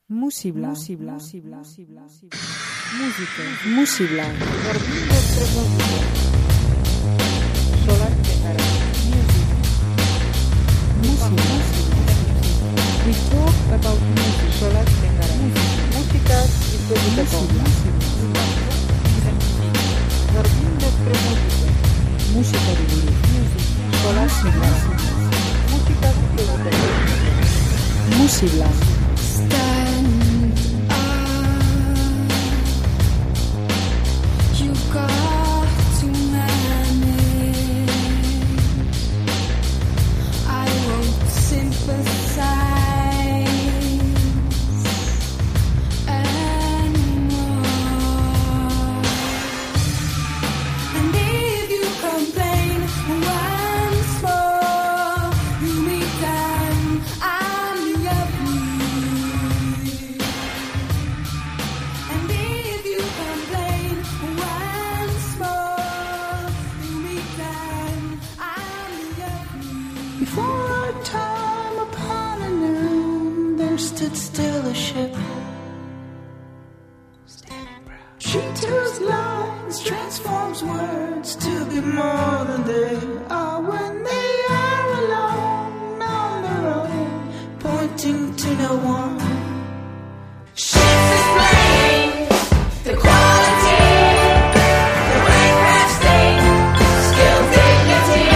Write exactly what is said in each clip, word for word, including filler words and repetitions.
Musibla, musibla, musibla, musibla, música, musibla, jardín de tres músicos, solar de cara, music, music, we talk about music, solar de cara, música y educación, jardín de tres músicos, música de music, solar de cara, música y educación, musibla. Stand up, you got to manage. I won't sympathize anymore. And if you complain once more, you meet them. I'm the Before our time upon a noon, there stood still a ship, standing proud. She turns lines, transforms words to be more than they are when they are alone on their own, pointing to no one. Ships explain the quality, the aircraft state, skill, dignity.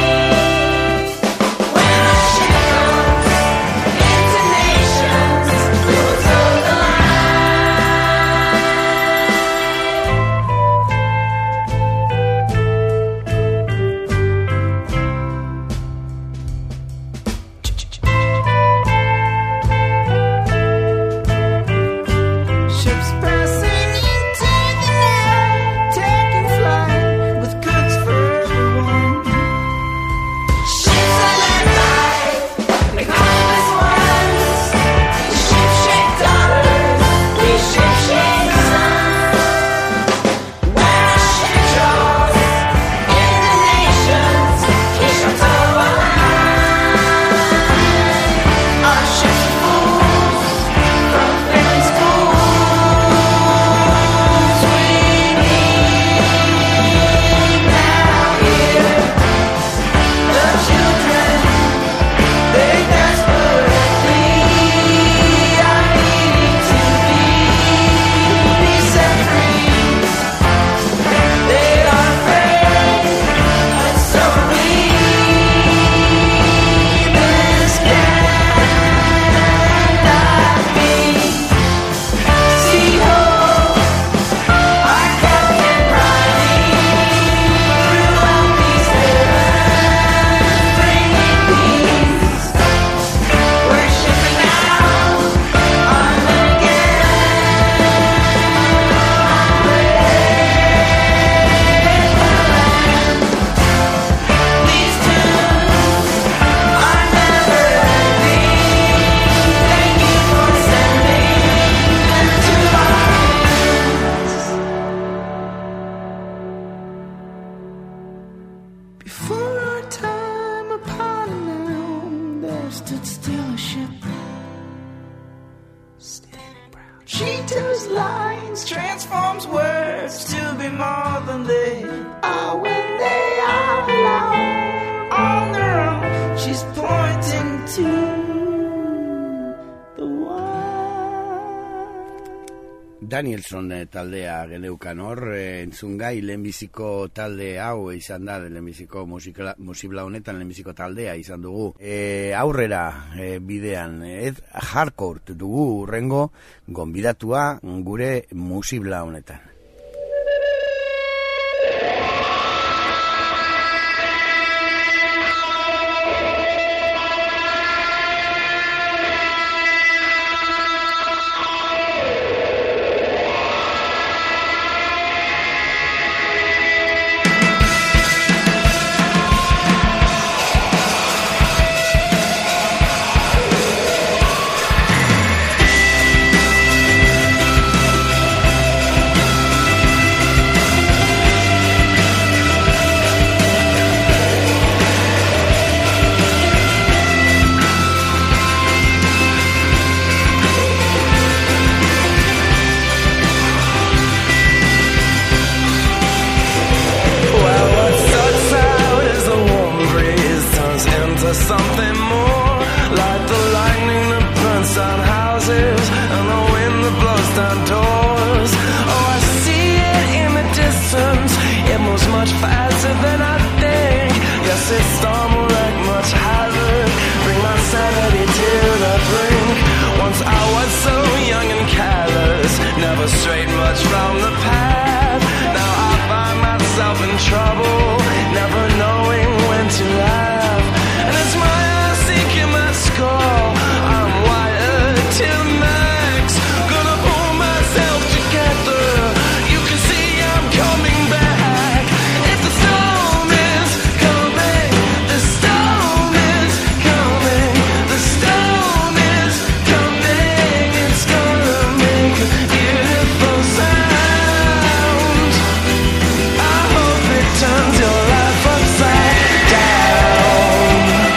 Danielson taldea geneukan hor, entzungai lehenbiziko talde hau izan da, lehenbiziko musibla, musibla honetan lehenbiziko taldea izan dugu. E, aurrera e, bidean, Ed Harcourt dugu urrengo gonbidatua gure musibla honetan. Thank houses and the wind that blows down doors. Oh, I see it in the distance. It moves much faster than I think. Yes, this storm will wreak much havoc, bring my sanity to the brink. Once I was so young and callous, never strayed much from the path. Now I find myself in trouble, never knowing when to laugh. And it's my eyes seeking my skull. I'm wired to the max, gonna pull myself together. You can see I'm coming back. If the storm is coming, the storm is coming, the storm is coming. It's gonna make a beautiful sound. I hope it turns your life upside down.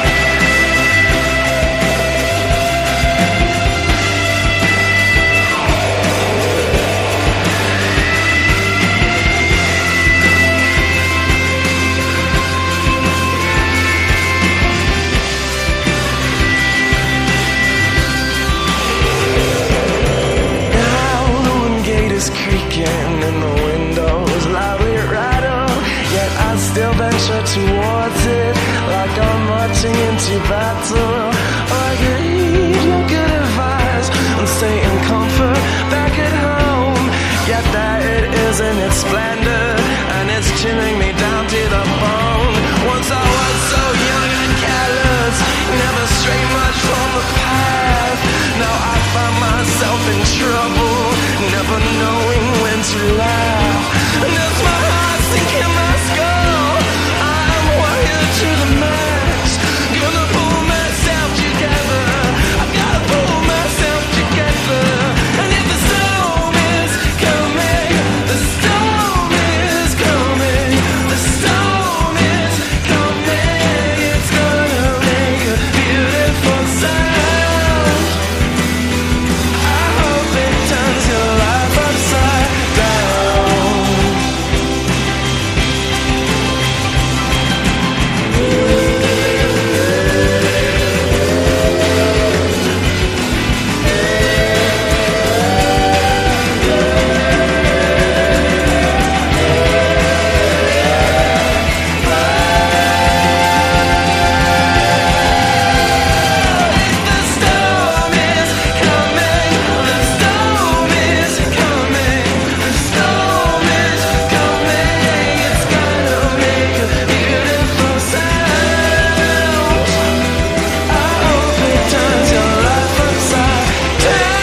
Now the wind gate is creaking and the windows loudly rattle. Yet I still venture towards it like I'm marching into battle. Oh, I could heed your good advice and stay in comfort back at home. Yet that it is in its splendor and it's chilling me down to the bone. Once I was so young and callous, never strayed much from the path. Now I find myself in trouble, never knowing when to laugh. And as my heart sinking my skull, I'm wired to the max, gonna pull myself together. I gotta pull myself together. And if the storm is coming, the storm is coming, the storm is coming. It's gonna make a beautiful sound. I hope it turns your life upside down. The storm is coming, the storm is coming, the storm is coming. It's gonna make a beautiful sound. I hope it turns your life upside down.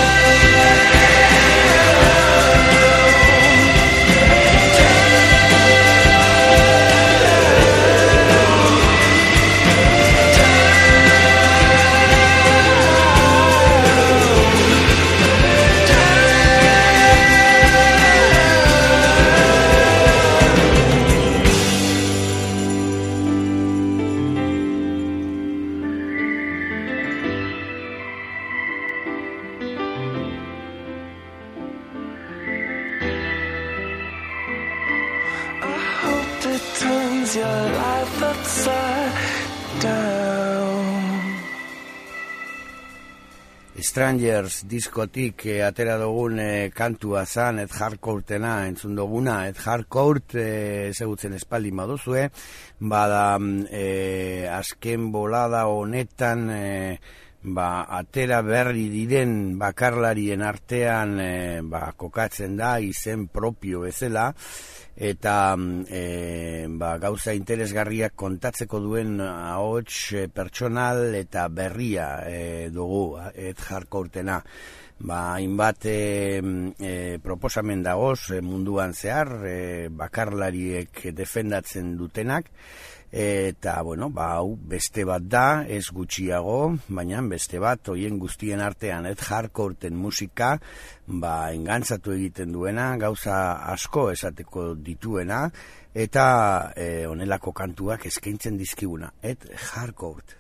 I hope it turns your life upside down. Strangers diskotik eh, atera dugun eh, kantua zan, Ed Harcourtena entzun duguna. Ed Harcourt eh, ezagutzen espaldin baduzue, bada eh, azken bolada honetan eh, ba, atera berri diren bakarlarien artean eh, ba, kokatzen da izen propio bezala, eta e, ba, gauza interesgarriak kontatzeko duen ahots e, pertsonal eta berria e, dugu Ed Harcourtena. Ba, hainbat e, e, proposamen dagoz e, munduan zehar e, bakarlariek defendatzen dutenak, eta bueno, ba, hau beste bat da, ez gutxiago, baina beste bat, hoien guztien artean Ed Harcourten musika, ba, engantzatu egiten duena, gauza asko esateko dituena, eta e, onelako kantuak eskaintzen dizkiguna. Ed Harcourt.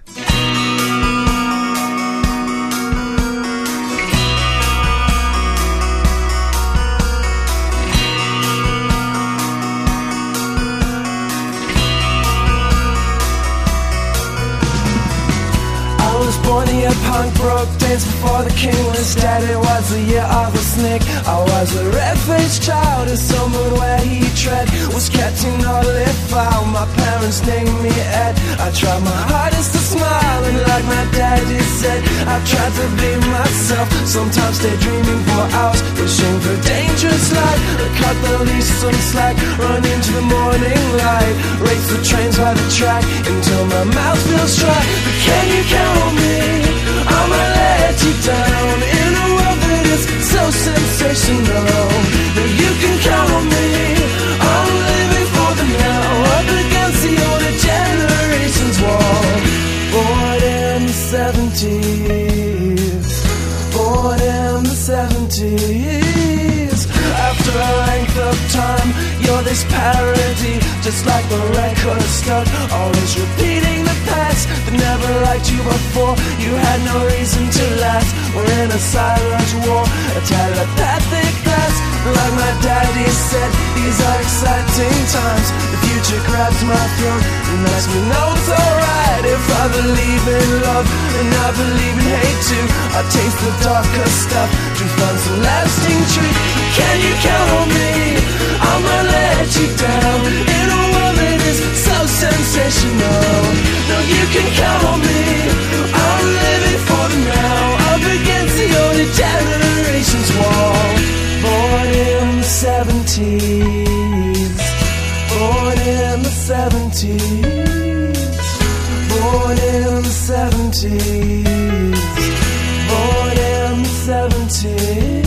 Born here, punk, broke days before the king was dead. It was the year of the snake. I was a red-faced child in some mood where he tread was catching all it found. My parents named me Ed. I tried my hardest to smile, and like my daddy said, I tried to be myself. Sometimes daydreaming for hours, wishing for dangerous light. Cut the leash some slack, run into the morning light, race the trains by the track until my mouth feels dry. But can you count on me? I'ma let you down in a world that is so sensational. Now you can count on me. I'm living for the now, up against the older generation's wall. Born in the seventies, born in the seventies. After a length of time, you're this parody, just like the record stuck, always repeating the past that never liked you before. You had no reason to last. We're in a silent war, a telepathic blast. Like my daddy said, these are exciting times. The future grabs my throat and lets me know it's alright. If I believe in love and I believe in hate too, I taste the darker stuff to find some lasting truth. Can you count on me? I'ma let you down in a world that is so sensational. No, you can count on me. I'm living for the now, up against the older generation's wall. Born in the seventies, born in the seventies, born in the seventies, born in the seventies.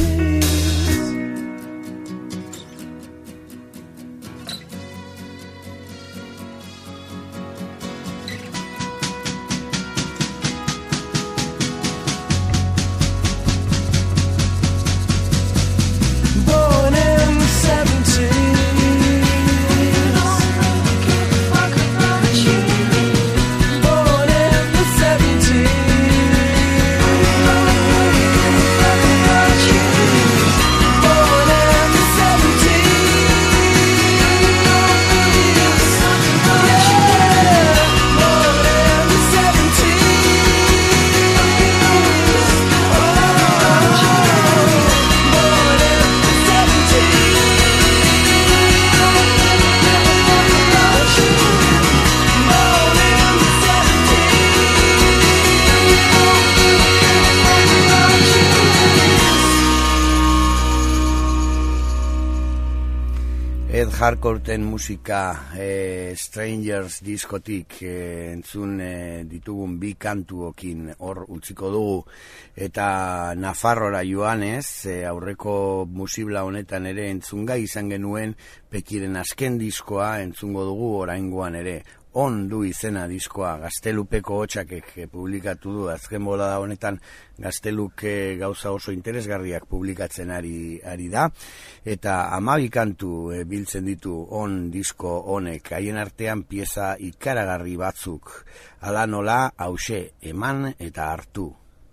Hardcoreten musika eh, Strangers diskotik eh, entzun eh, ditugun bi kantuokin hor utziko dugu, eta Nafarrora joanez, eh, aurreko musibla honetan ere entzungai izan genuen Pekiren azken diskoa entzungo dugu oraingoan ere. On du izena diskoa, Gaztelupeko hotxakek publikatu du. Azken bolada honetan Gazteluk gauza oso interesgarriak publikatzen ari, ari da, eta hamabi kantu e, biltzen ditu on disko honek, haien artean pieza ikaragarri batzuk, ala nola hause eman eta hartu.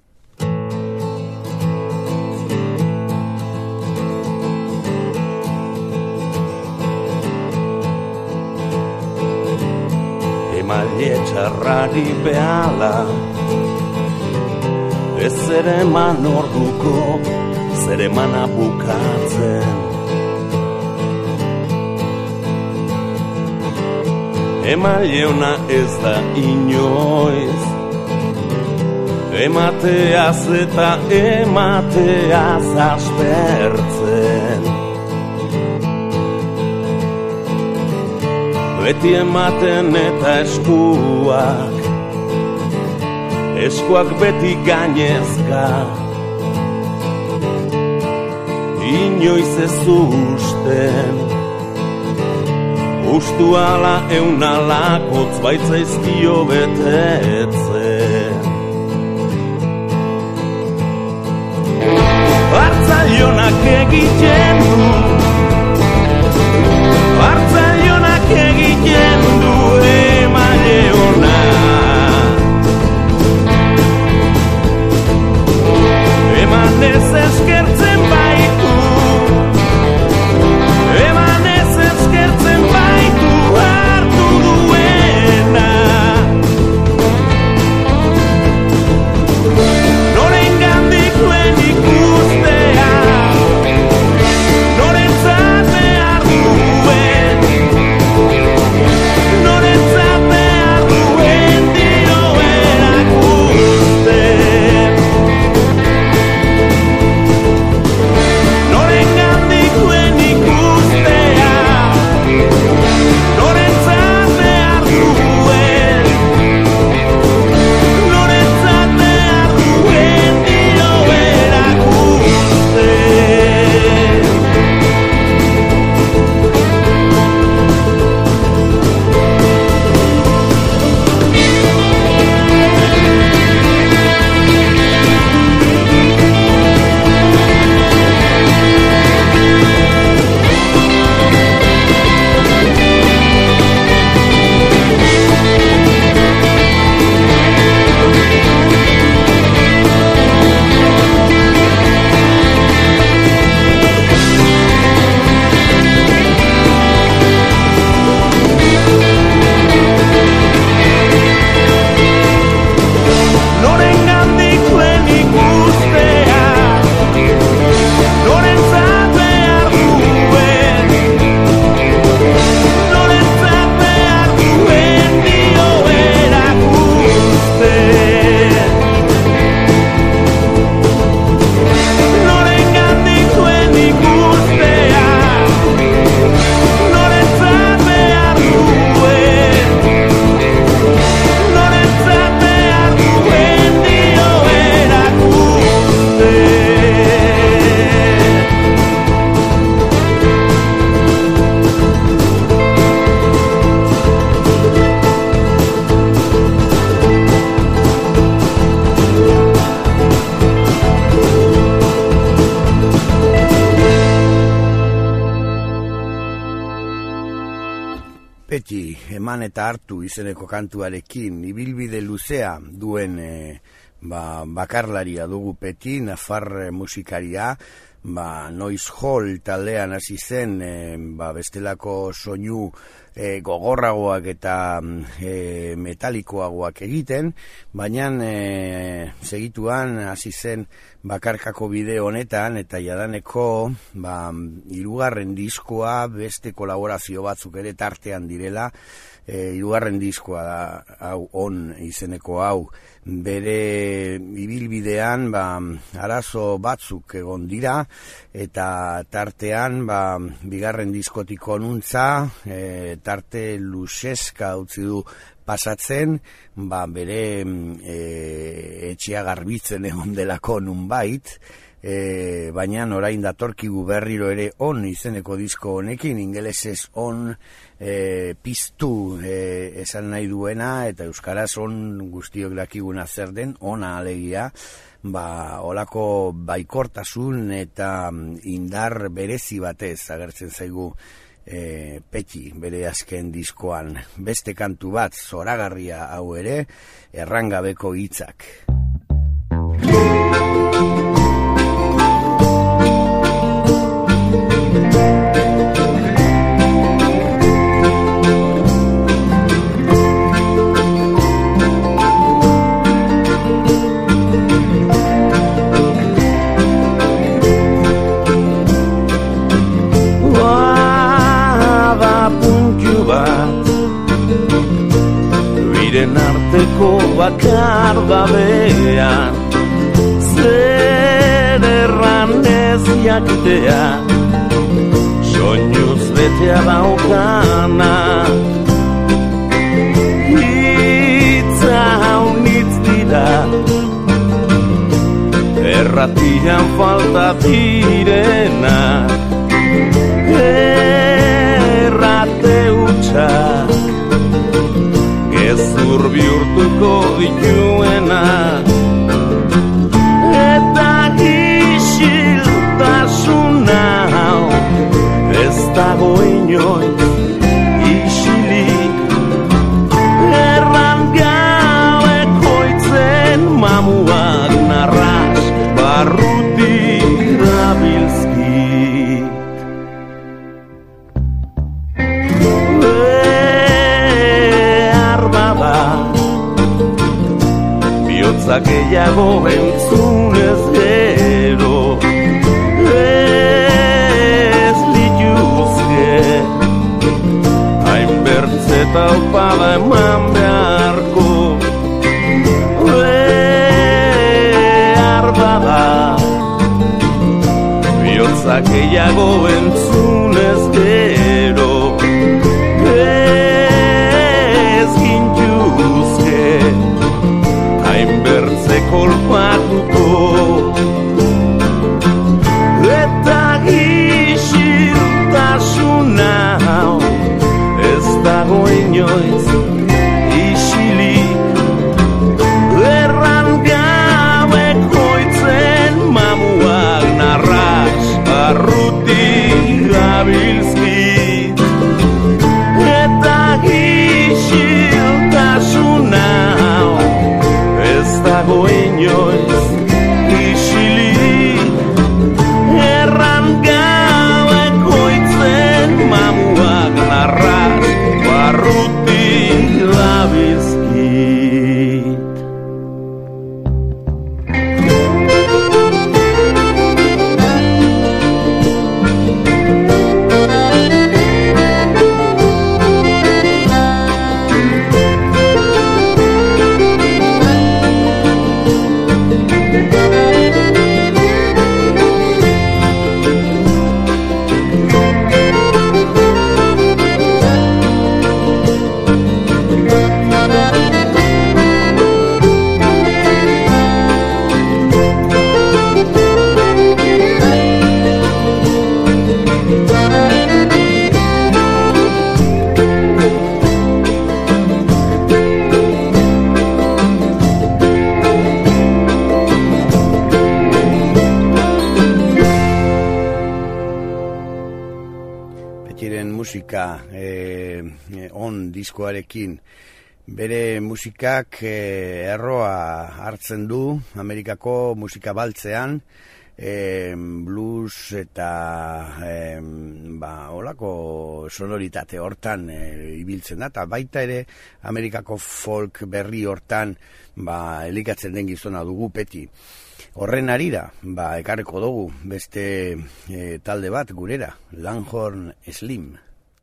Emaile txarrari behala, ez ere eman orduko, zer emana bukatzen. Emaile ona ez da inoiz, emateaz eta emateaz aspertzen. Beti ematen eta eskuak, eskuak beti gainezka, inoiz ez usten, ustu ala eunalakotz baitzaizkio betetzen. Hartzaionak egiten du, hartzaionak egiten du emaile ona. Emanez eskertzen baitu, emanez eskertzen baitu hartu duena. Peti, eman eta hartu izeneko kantuarekin, ibilbide luzea duen e, ba, bakarlaria dugu Peti, nafar musikaria, ba, Noise Hall taldean hasi zen, e, ba, bestelako soinu e, gogorragoak eta e, metalikoagoak egiten, baina e, segituan hasi zen bakarkako bideo honetan, eta jadaneko ba, hirugarren diskoa beste kolaborazio batzuk ere tartean direla, e, hirugarren diskoa da, hau on izeneko hau, bere ibilbidean ba, arazo batzuk egon dira, eta tartean ba, bigarren diskotiko nuntza, e, tarte luzeska utzi du pasatzen, ba, bere e, etxea garbitzen egon delako nunbait, e, baina orain datorkigu berriro ere on izeneko disko honekin, ingelesez on e, piztu e, esan nahi duena, eta euskaraz on guztiok dakiguna zer den, ona alegia, ba, olako baikortasun eta indar berezi batez agertzen zaigu E, Peti bere azken diskoan. Beste kantu bat zoragarria hau ere, errangabeko hitzak. Biren arteko bakar babean, zer erran ez jakitea, soinuz betea daukana. Hitza haunitz dira, erratian falta direna, errate hutsak gezur bihurtuko dituena, eta isiltasuna hau ez dago inoiz isilik, erran gabe koitzen mamuak narras barruti dabilzkit. Bihotzak gehiago entzunez gero, ez lituzke hainbertzeta opada eman beharko. Behar bada bihotzak gehiago entzunez gero, ez gintuzke hainbertze kolpatuko, eta isiltasuna hau ez dago inoiz isilik, erran gabe koitzen mamuak narras barruti gabilzkit, eta isiltasuna hau ez dago inoiz isilik, erran gabe koitzen mamuak narras barruti dabilzkit. musika e, on diskoarekin. Bere musikak e, erroa hartzen du Amerikako musika baltzean, e, blues eta e, ba, olako sonoritate hortan e, ibiltzen da, eta baita ere Amerikako folk berri hortan ba, elikatzen den gizona dugu peti. Horren arira, ba, ekarreko dugu beste e, talde bat gurera, Langhorne Slim.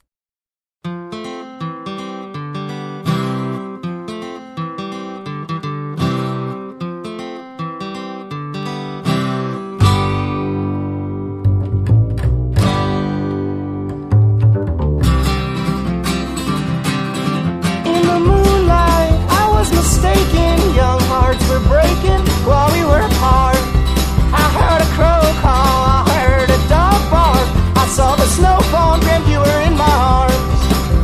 While we were apart, I heard a crow call, I heard a dog bark, I saw the snow fall and dreamt you were in my arms.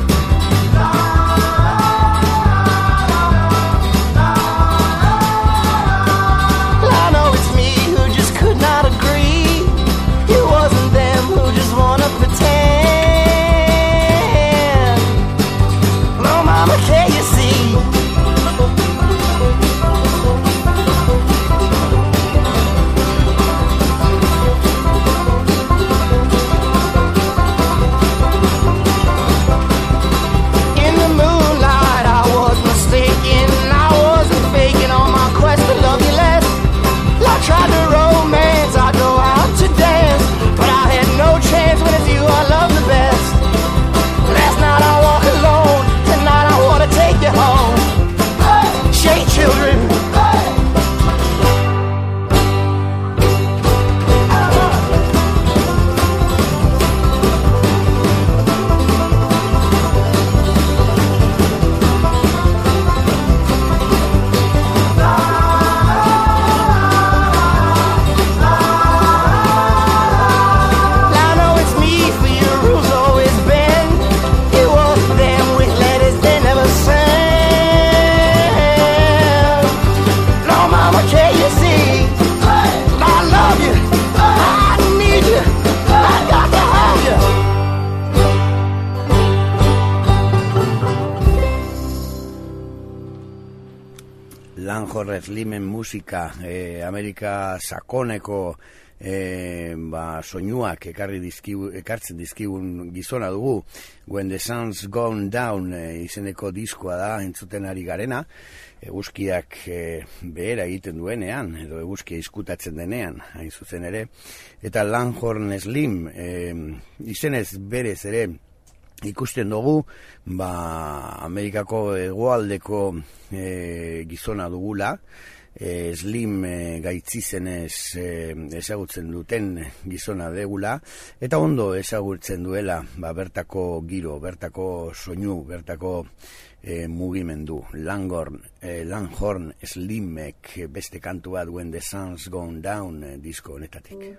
I know it's me who just could not agree. It wasn't them who just wanna pretend. No, mama, can't you see? Tried to romance, I go out to dance, but I had no chance when it's you I love the best. Last night I walk alone, tonight I wanna take you home. Hey! Shake children. Hey! Langhorne Slimen musika, e, Amerika sakoneko e, ba, soinuak ekarri dizkigu, ekartzen dizkigun gizona dugu. When the Sun's Gone Down e, izeneko diskoa da entzuten ari garena, eguzkiak e, behera egiten duenean, edo eguzkia izkutatzen denean, hain zuzen ere. Eta Langhorne Slim e, izenez berez ere ikusten dugu, ba, Amerikako hegoaldeko e, gizona dugula, e, Slim e, gaitzizenez e, ezagutzen duten gizona degula, eta ondo ezagutzen duela ba, bertako giro, bertako soinu, bertako e, mugimendu. Langhorne, e, Langhorne Slimek beste kantu bat When the Sun's Gone Down e, disko honetatik.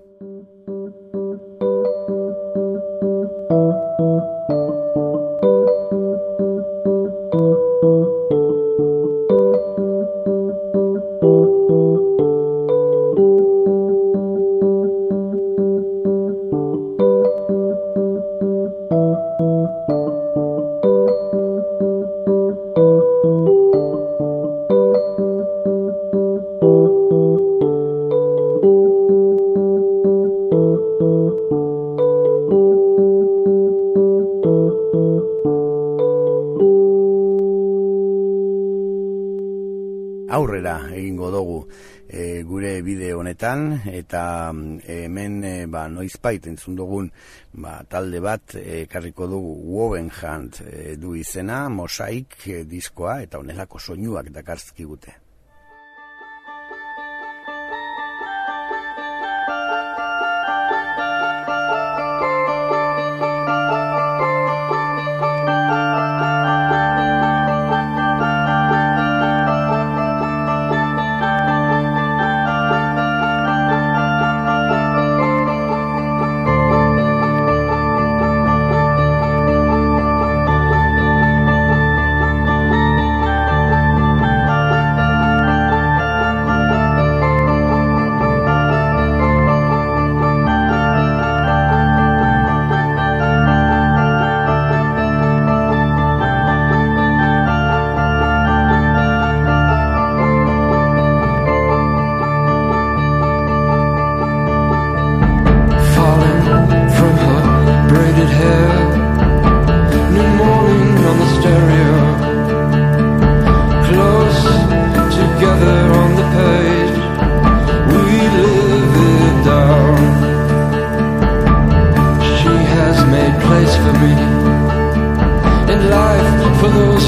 Aurrera egingo dugu e, gure bideo honetan, eta e, hemen e, ba, noizbait entzun dugun ba, talde bat ekarriko dugu Woven Hand e, du izena, Mosaic e, diskoa, eta honelako soinuak dakarzkigute.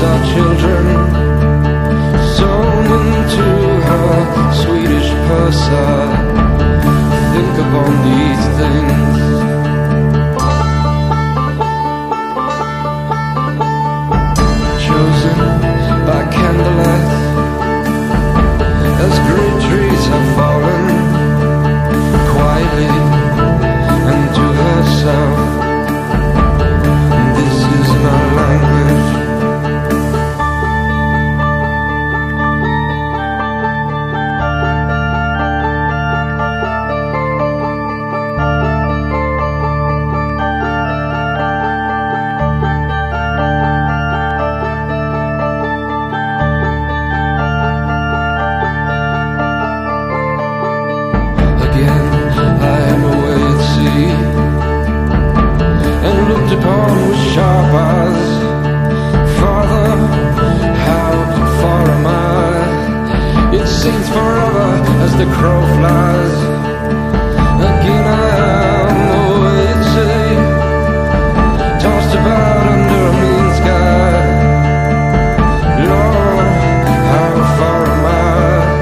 our children sewn into her Swedish purse. Think upon these things. Chosen by candlelight, as great trees have fallen quietly into herself. This is my language. Sharp eyes, Father, how far am I? It seems forever as the crow flies. Again I am the way at sea, tossed about under a mean sky. Lord, how far am I?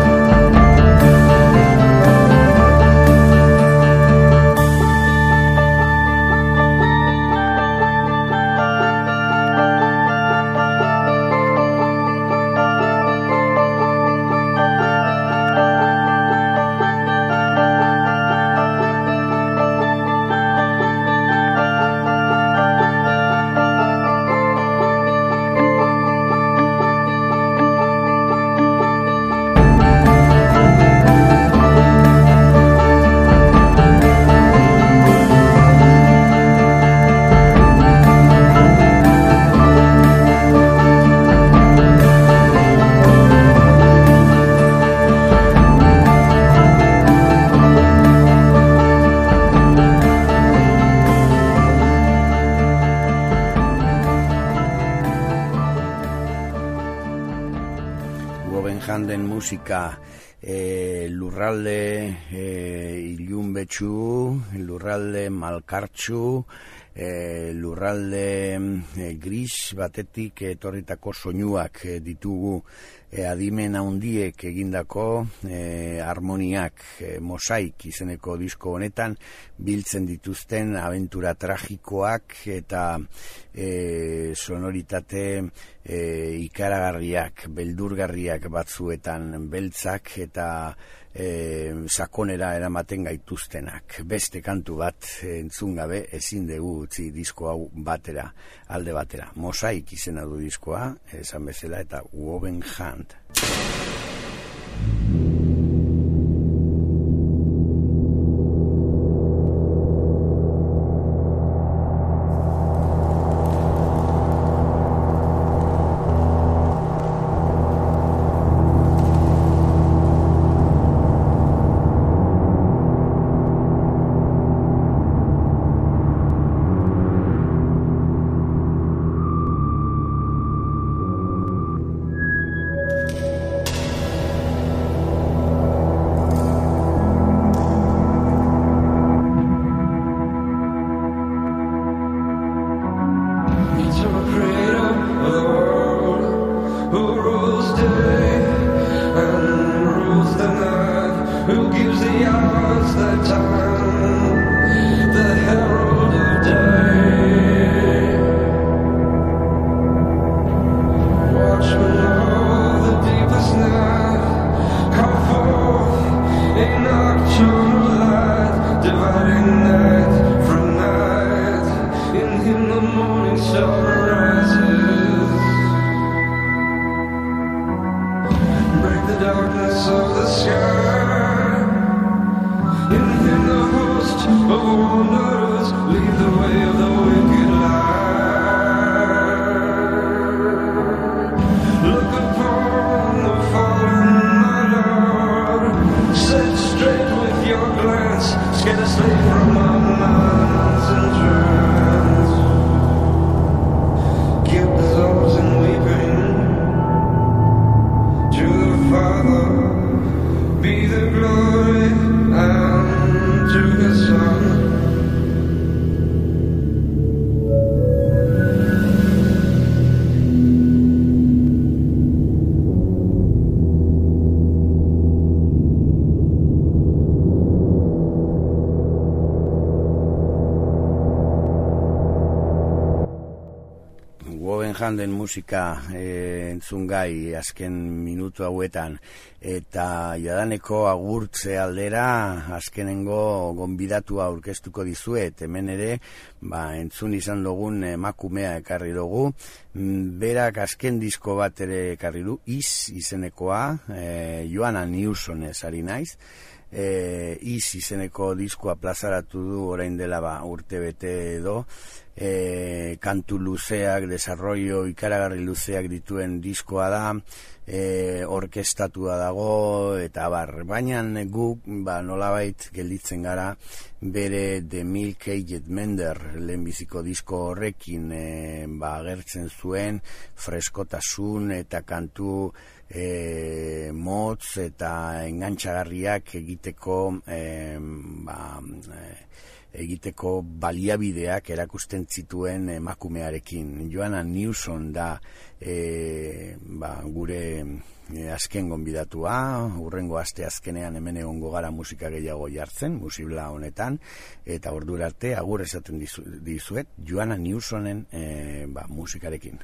Musika e, lurralde e, ilunbetsu, lurralde malkartsu, e, lurralde e, gris batetik etorritako soinuak e, ditugu e, adimen handiek egindako e, harmoniak e, mosaik izeneko disko honetan biltzen dituzten abentura tragikoak eta e, sonoritate e, ikaragarriak, beldurgarriak batzuetan beltzak eta e, sakonera eramaten gaituztenak. Beste kantu bat entzun gabe ezin dugu utzi disko hau batera, alde batera. Mosaik izena du diskoa, esan bezala, eta Woven Hand. Be the glory and to the sun. janden musika e, entzun gai azken minutu hauetan, eta jadaneko agurtze aldera azkenengo gonbidatua aurkeztuko dizuet, hemen ere ba, entzun izan dugun emakumea ekarri dugu, berak azken disko bat ere ekarri du, Iz izenekoa, e, Joana Newsonez ari naiz, E, Iz izeneko diskoa plazaratu du orain dela ba, urte bete edo, e, kantu luzeak, desarrollo ikaragarri luzeak dituen diskoa da, e, orkestatua dago, eta bar, baina guk ba, nolabait gelditzen gara bere The Milk Aged Mender lehenbiziko disko horrekin e, ba, agertzen zuen freskotasun eta kantu E, motz eta engantxagarriak egiteko e, ba, e, egiteko baliabideak erakusten zituen emakumearekin. Joana Newson da e, ba, gure e, azken gonbidatua, hurrengo aste azkenean hemen egongo gara musika gehiago jartzen, musibla honetan, eta ordura arte agur esaten dizu, dizuet Joana Newsonen e, ba, musikarekin.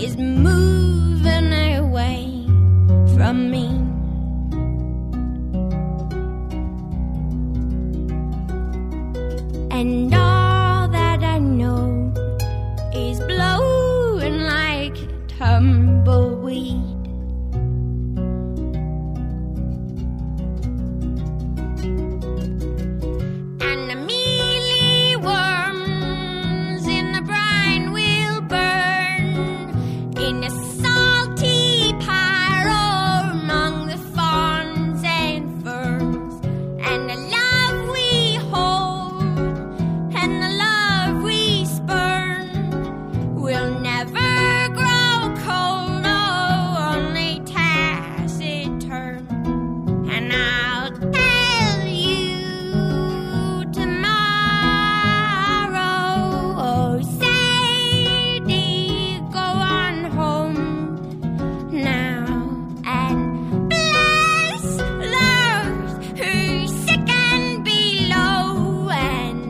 From me. tumbleweed. And the mealy worms in the brine will burn in the salty pyro among the fawns and ferns. And the love we hold and the love we spurn will never grow cold, no, only taciturn. And I'll tell you tomorrow, oh Sadie, go on home now and bless those who sick and below, and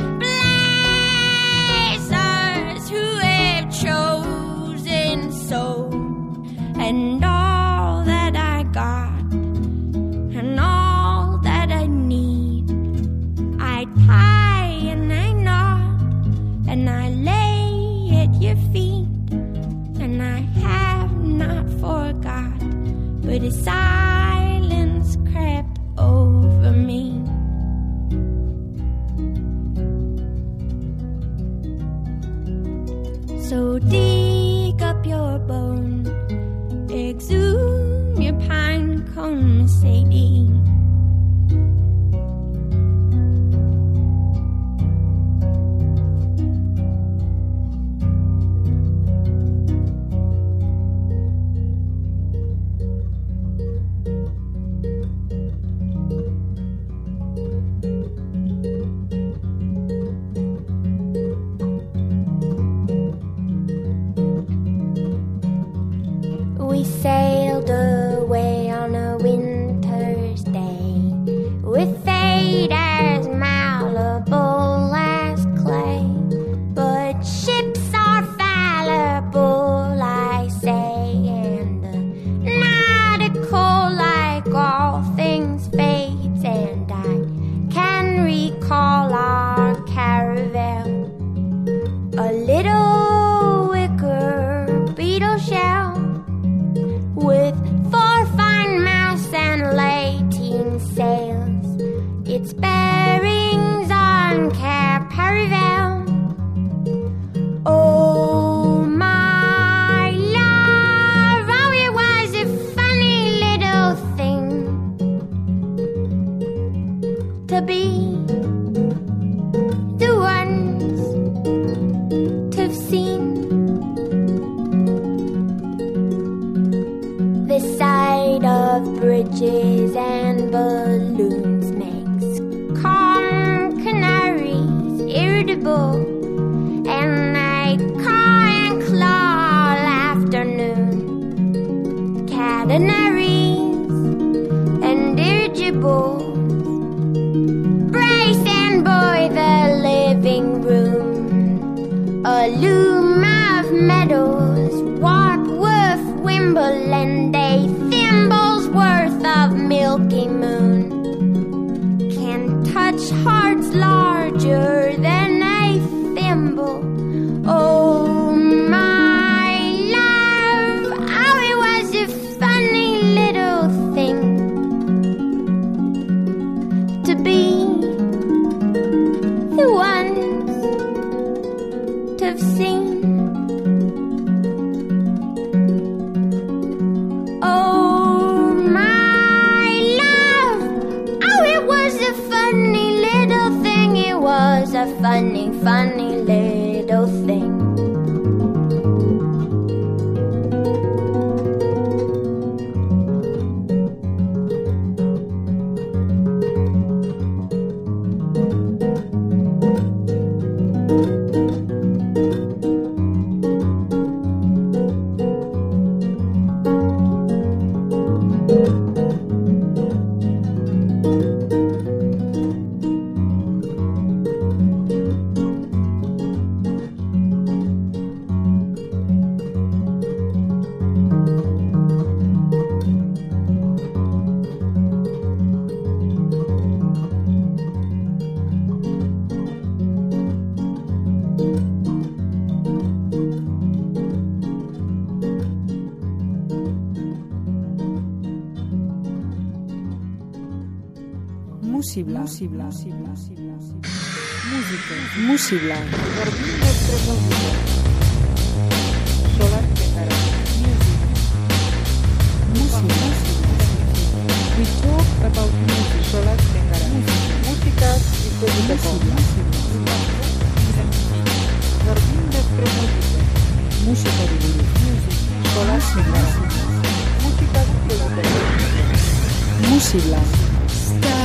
bless us who have chosen so. And all that I got and all that I need, I tie and I knot and I lay at your feet. And I have not forgot, but a silence crept over me. So dig up your bone, exhume your pine cone, Sadie. We sailed away on a winter's day, with fate as malleable as clay. But ships are fallible, I say, and the nautical, like all things, fades. And I can recall our caravel, a little wicker beetle shell, with four fine masts and lateen sails, its bearings on Cape Paravel. Oh, my love, oh, it was a funny little thing to be the ones to've seen. The sight of bridges and balloons makes calm canaries irritable, and they caw and claw all afternoon. Catenaries and dirigibles brace and buoy the living room. A loom of meadows, warp, woof, wimble, and a thimble's worth of milky moon can touch hearts larger than a thimble. Oh, my love, oh, it was a funny little thing to be the ones to've seen. Musibla, Musibla, Musibla, Musibla, Música, Musibla, Jardín de Extremadura, Solar Tegara, Musibla, we talk about music, Solar Tegara, música y Musibla, Jardín de Extremadura, música de music, Solar Tegara, música de Musibla. Stop.